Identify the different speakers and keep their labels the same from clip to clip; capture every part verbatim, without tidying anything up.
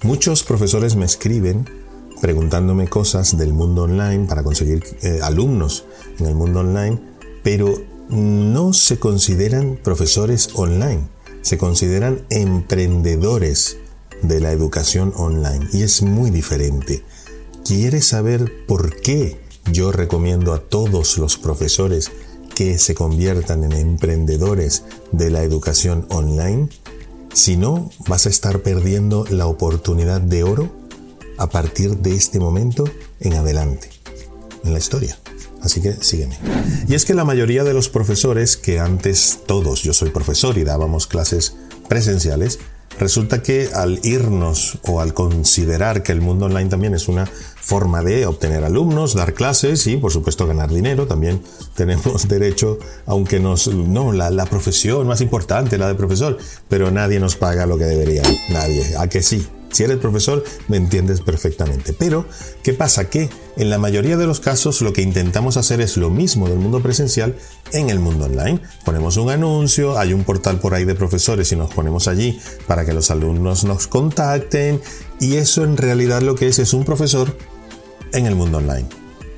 Speaker 1: Muchos profesores me escriben preguntándome cosas del mundo online para conseguir eh, alumnos en el mundo online, pero no se consideran profesores online, se consideran emprendedores de la educación online y es muy diferente. ¿Quieres saber por qué yo recomiendo a todos los profesores que se conviertan en emprendedores de la educación online? Si no, vas a estar perdiendo la oportunidad de oro a partir de este momento en adelante en la historia. Así que sígueme. Y es que la mayoría de los profesores, que antes todos, yo soy profesor y dábamos clases presenciales, resulta que al irnos o al considerar que el mundo online también es una forma de obtener alumnos, dar clases y por supuesto ganar dinero, también tenemos derecho, aunque nos, no, la, la profesión más importante, la de profesor, pero nadie nos paga lo que debería, nadie, ¿a que sí? Si eres profesor, me entiendes perfectamente. Pero, ¿qué pasa? Que en la mayoría de los casos lo que intentamos hacer es lo mismo del mundo presencial en el mundo online. Ponemos un anuncio, hay un portal por ahí de profesores y nos ponemos allí para que los alumnos nos contacten. Y eso en realidad lo que es es un profesor en el mundo online.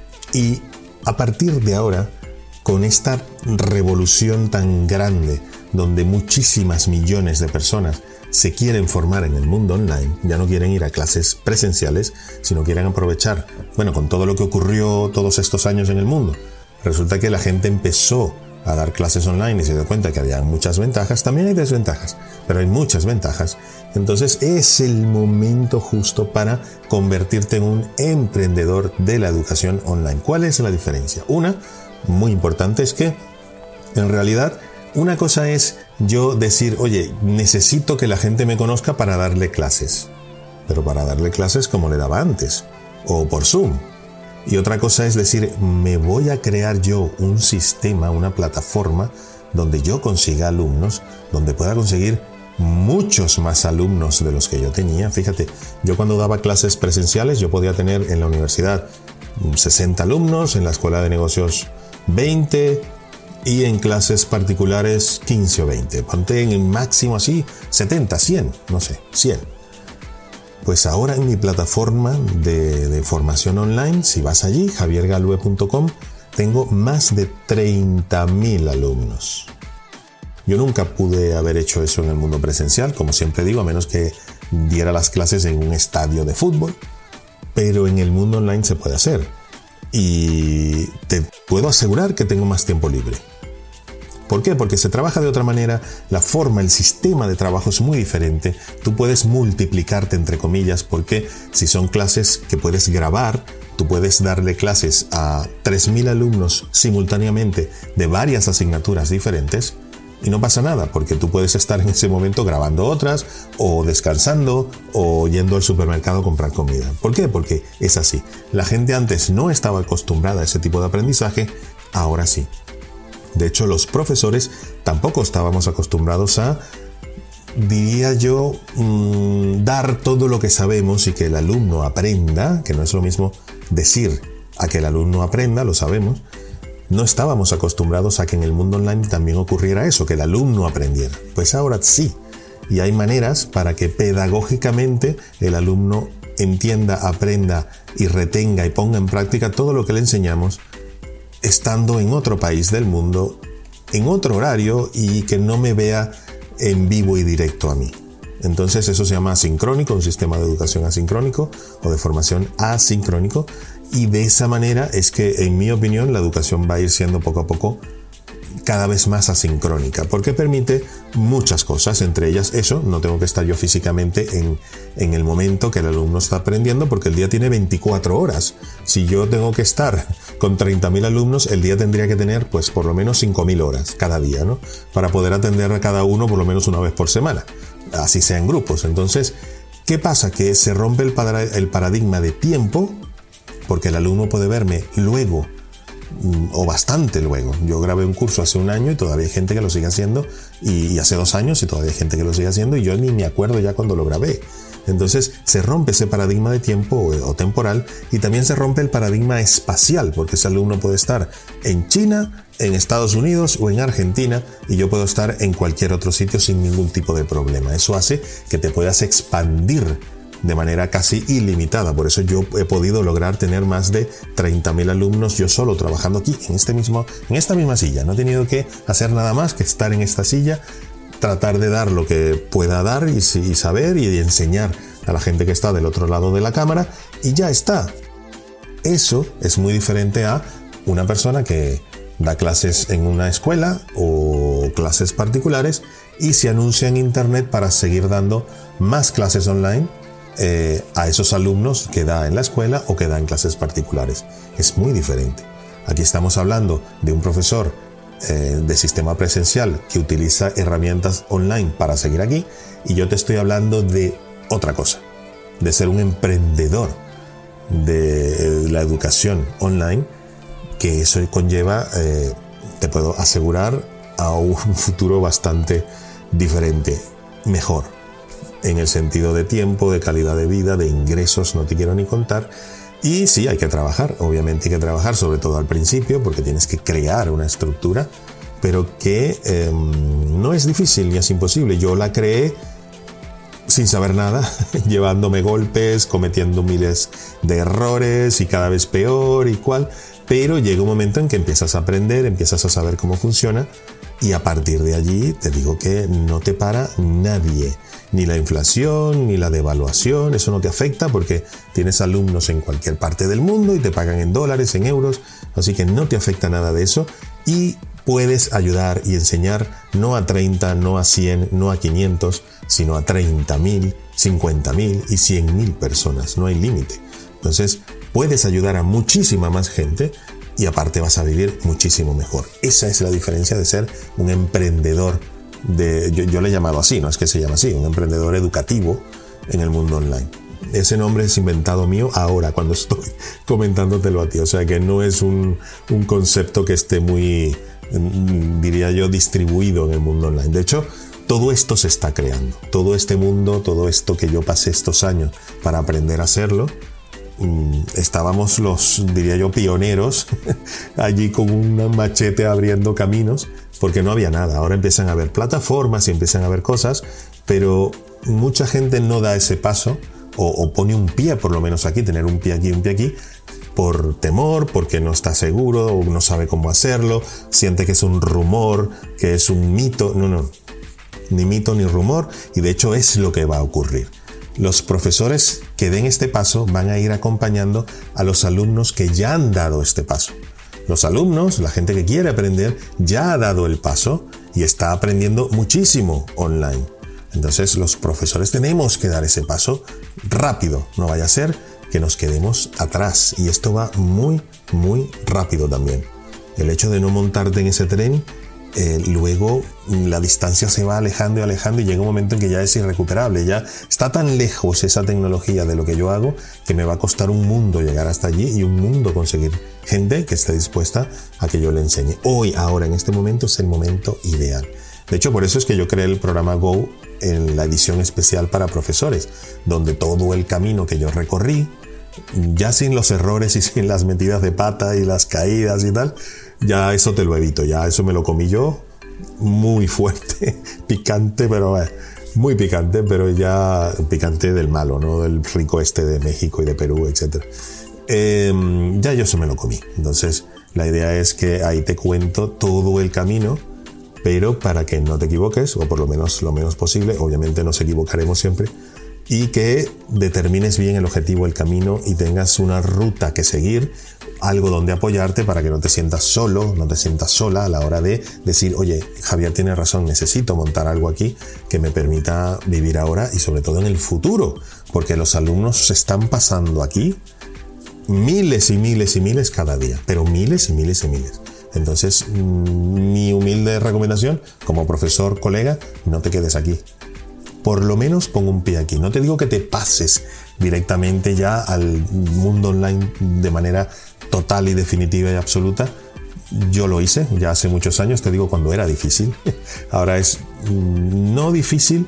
Speaker 1: Y a partir de ahora, con esta revolución tan grande, donde muchísimas millones de personas se quieren formar en el mundo online, ya no quieren ir a clases presenciales, sino quieren aprovechar, bueno, con todo lo que ocurrió todos estos años en el mundo, resulta que la gente empezó a dar clases online y se dio cuenta que había muchas ventajas, también hay desventajas, pero hay muchas ventajas. Entonces es el momento justo para convertirte en un emprendedor de la educación online. ¿Cuál es la diferencia? Una, muy importante, es que en realidad una cosa es yo decir, oye, necesito que la gente me conozca para darle clases, pero para darle clases como le daba antes, o por Zoom. Y otra cosa es decir, me voy a crear yo un sistema, una plataforma donde yo consiga alumnos, donde pueda conseguir muchos más alumnos de los que yo tenía. Fíjate, yo cuando daba clases presenciales, yo podía tener en la universidad sesenta alumnos, en la escuela de negocios veinte, y en clases particulares quince o veinte. Ponte en el máximo así setenta, cien, no sé, cien. Pues ahora en mi plataforma de, de formación online, si vas allí, javier galue punto com, tengo más de treinta mil alumnos. Yo nunca pude haber hecho eso en el mundo presencial, como siempre digo, a menos que diera las clases en un estadio de fútbol, pero en el mundo online se puede hacer. Y te puedo asegurar que tengo más tiempo libre. ¿Por qué? Porque se trabaja de otra manera, la forma, el sistema de trabajo es muy diferente. Tú puedes multiplicarte, entre comillas, porque si son clases que puedes grabar, tú puedes darle clases a tres mil alumnos simultáneamente de varias asignaturas diferentes y no pasa nada, porque tú puedes estar en ese momento grabando otras, o descansando, o yendo al supermercado a comprar comida. ¿Por qué? Porque es así. La gente antes no estaba acostumbrada a ese tipo de aprendizaje, ahora sí. De hecho, los profesores tampoco estábamos acostumbrados a, diría yo, mmm, dar todo lo que sabemos y que el alumno aprenda, que no es lo mismo decir a que el alumno aprenda, lo sabemos. No estábamos acostumbrados a que en el mundo online también ocurriera eso, que el alumno aprendiera. Pues ahora sí, y hay maneras para que pedagógicamente el alumno entienda, aprenda y retenga y ponga en práctica todo lo que le enseñamos, estando en otro país del mundo, en otro horario y que no me vea en vivo y directo a mí. Entonces eso se llama asincrónico, un sistema de educación asincrónico o de formación asincrónico, y de esa manera es que, en mi opinión, la educación va a ir siendo poco a poco cada vez más asincrónica, porque permite muchas cosas, entre ellas eso, no tengo que estar yo físicamente en, en el momento que el alumno está aprendiendo, porque el día tiene veinticuatro horas. Si yo tengo que estar con treinta mil alumnos, el día tendría que tener pues por lo menos cinco mil horas cada día, ¿no? Para poder atender a cada uno por lo menos una vez por semana, así sea en grupos. Entonces, ¿qué pasa? Que se rompe el, para, el paradigma de tiempo, porque el alumno puede verme luego, o bastante luego. Yo grabé un curso hace un año y todavía hay gente que lo sigue haciendo, y, y hace dos años y todavía hay gente que lo sigue haciendo, y yo ni me acuerdo ya cuando lo grabé. Entonces se rompe ese paradigma de tiempo o, o temporal, y también se rompe el paradigma espacial, porque ese alumno puede estar en China, en Estados Unidos o en Argentina, y yo puedo estar en cualquier otro sitio sin ningún tipo de problema. Eso hace que te puedas expandir de manera casi ilimitada. Por eso yo he podido lograr tener más de treinta mil alumnos yo solo trabajando aquí, en, este mismo, en esta misma silla. No he tenido que hacer nada más que estar en esta silla, tratar de dar lo que pueda dar y, y saber y enseñar a la gente que está del otro lado de la cámara, y ya está. Eso es muy diferente a una persona que da clases en una escuela o clases particulares y se anuncia en internet para seguir dando más clases online eh, a esos alumnos que da en la escuela o que da en clases particulares. Es muy diferente. Aquí estamos hablando de un profesor eh, de sistema presencial que utiliza herramientas online para seguir aquí, y yo te estoy hablando de otra cosa, de ser un emprendedor de la educación online, que eso conlleva, eh, te puedo asegurar, a un futuro bastante diferente, mejor, en el sentido de tiempo, de calidad de vida, de ingresos, no te quiero ni contar. Y sí, hay que trabajar, obviamente hay que trabajar, sobre todo al principio, porque tienes que crear una estructura, pero que eh, no es difícil ni es imposible. Yo la creé sin saber nada, llevándome golpes, cometiendo miles de errores y cada vez peor y cual, pero llega un momento en que empiezas a aprender, empiezas a saber cómo funciona, y a partir de allí te digo que no te para nadie, ni la inflación, ni la devaluación, eso no te afecta porque tienes alumnos en cualquier parte del mundo y te pagan en dólares, en euros, así que no te afecta nada de eso, y puedes ayudar y enseñar no a treinta, no a cien, no a quinientos, sino a treinta mil, cincuenta mil y cien mil personas. No hay límite. Entonces, puedes ayudar a muchísima más gente y aparte vas a vivir muchísimo mejor. Esa es la diferencia de ser un emprendedor de, yo, yo le he llamado así, no es que se llama así, un emprendedor educativo en el mundo online. Ese nombre es inventado mío ahora, cuando estoy comentándotelo a ti. O sea que no es un, un concepto que esté muy, diría yo, distribuido en el mundo online. De hecho, todo esto se está creando. Todo este mundo, todo esto que yo pasé estos años para aprender a hacerlo, estábamos los, diría yo, pioneros allí con un machete abriendo caminos, porque no había nada. Ahora empiezan a haber plataformas y empiezan a haber cosas, pero mucha gente no da ese paso o, o pone un pie, por lo menos aquí, tener un pie aquí, un pie aquí, por temor, porque no está seguro o no sabe cómo hacerlo, siente que es un rumor, que es un mito. No, no, ni mito ni rumor, y de hecho es lo que va a ocurrir. Los profesores que den este paso van a ir acompañando a los alumnos que ya han dado este paso. Los alumnos, la gente que quiere aprender, ya ha dado el paso y está aprendiendo muchísimo online. Entonces los profesores tenemos que dar ese paso rápido, no vaya a ser que nos quedemos atrás, y esto va muy, muy rápido también. El hecho de no montarte en ese tren, Eh, luego la distancia se va alejando y alejando y llega un momento en que ya es irrecuperable, ya está tan lejos esa tecnología de lo que yo hago que me va a costar un mundo llegar hasta allí y un mundo conseguir gente que esté dispuesta a que yo le enseñe. Hoy, ahora, en este momento es el momento ideal. De hecho, por eso es que yo creé el programa Go en la edición especial para profesores, donde todo el camino que yo recorrí, ya sin los errores y sin las metidas de pata y las caídas y tal, ya eso te lo evito, ya eso me lo comí yo, muy fuerte, picante, pero eh, muy picante, pero ya picante del malo, no del rico este de México y de Perú, etcétera. Eh, ya yo eso me lo comí. Entonces la idea es que ahí te cuento todo el camino, pero para que no te equivoques, o por lo menos lo menos posible, obviamente nos equivocaremos siempre, y que determines bien el objetivo, el camino, y tengas una ruta que seguir, algo donde apoyarte para que no te sientas solo, no te sientas sola a la hora de decir, oye, Javier tiene razón, necesito montar algo aquí que me permita vivir ahora y sobre todo en el futuro, porque los alumnos se están pasando aquí miles y miles y miles cada día, pero miles y miles y miles. Entonces, mi humilde recomendación, como profesor, colega, no te quedes aquí. Por lo menos pon un pie aquí. No te digo que te pases directamente ya al mundo online de manera total y definitiva y absoluta. Yo lo hice ya hace muchos años, te digo, cuando era difícil. Ahora es no difícil,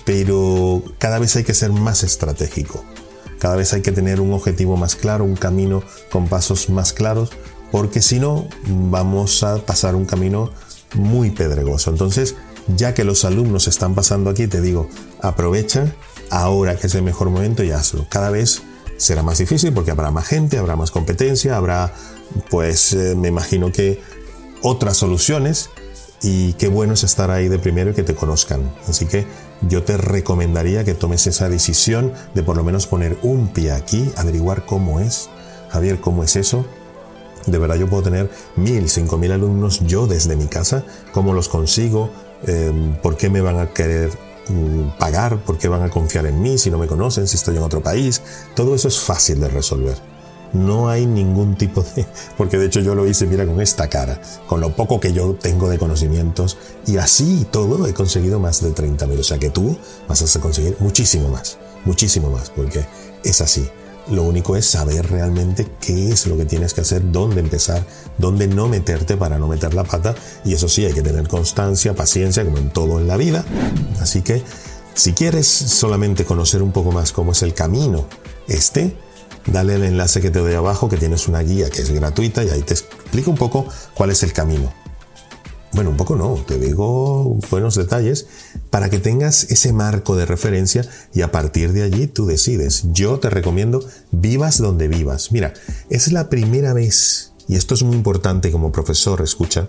Speaker 1: pero cada vez hay que ser más estratégico. Cada vez hay que tener un objetivo más claro, un camino con pasos más claros, porque si no, vamos a pasar un camino muy pedregoso. Entonces, ya que los alumnos están pasando aquí, te digo, aprovecha ahora que es el mejor momento y hazlo. Cada vez será más difícil porque habrá más gente, habrá más competencia, habrá, pues, eh, me imagino que otras soluciones, y qué bueno es estar ahí de primero y que te conozcan. Así que yo te recomendaría que tomes esa decisión de por lo menos poner un pie aquí, averiguar cómo es. Javier, ¿cómo es eso? De verdad yo puedo tener mil, cinco mil alumnos yo desde mi casa. ¿Cómo los consigo? Eh, ¿Por qué me van a querer mm, pagar? ¿Por qué van a confiar en mí si no me conocen, si estoy en otro país? Todo eso es fácil de resolver. No hay ningún tipo de... Porque de hecho yo lo hice, mira, con esta cara, con lo poco que yo tengo de conocimientos, y así y todo he conseguido más de treinta mil. O sea que tú vas a conseguir muchísimo más, muchísimo más, porque es así. Lo único es saber realmente qué es lo que tienes que hacer, dónde empezar, dónde no meterte para no meter la pata. Y eso sí, hay que tener constancia, paciencia, como en todo en la vida. Así que si quieres solamente conocer un poco más cómo es el camino este, dale el enlace que te doy abajo, que tienes una guía que es gratuita y ahí te explico un poco cuál es el camino. Bueno, un poco no, te digo buenos detalles para que tengas ese marco de referencia y a partir de allí tú decides. Yo te recomiendo vivas donde vivas. Mira, es la primera vez, y esto es muy importante como profesor, escucha,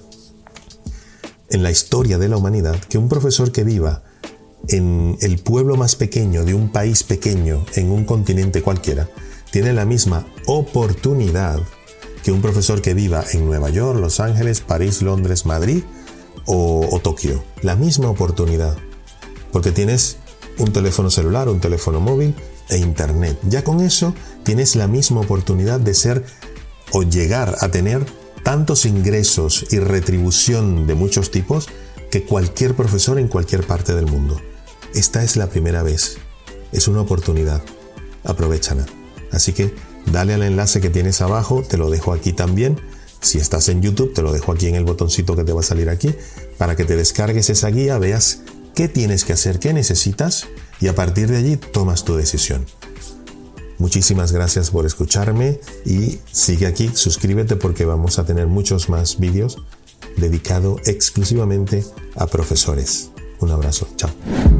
Speaker 1: en la historia de la humanidad, que un profesor que viva en el pueblo más pequeño de un país pequeño en un continente cualquiera tiene la misma oportunidad que un profesor que viva en Nueva York, Los Ángeles, París, Londres, Madrid o, o Tokio. La misma oportunidad. Porque tienes un teléfono celular, un teléfono móvil e internet. Ya con eso tienes la misma oportunidad de ser o llegar a tener tantos ingresos y retribución de muchos tipos que cualquier profesor en cualquier parte del mundo. Esta es la primera vez. Es una oportunidad. Aprovéchala. Así que dale al enlace que tienes abajo, te lo dejo aquí también. Si estás en YouTube, te lo dejo aquí en el botoncito que te va a salir aquí, para que te descargues esa guía, veas qué tienes que hacer, qué necesitas, y a partir de allí tomas tu decisión. Muchísimas gracias por escucharme y sigue aquí, suscríbete porque vamos a tener muchos más vídeos dedicados exclusivamente a profesores. Un abrazo, chao.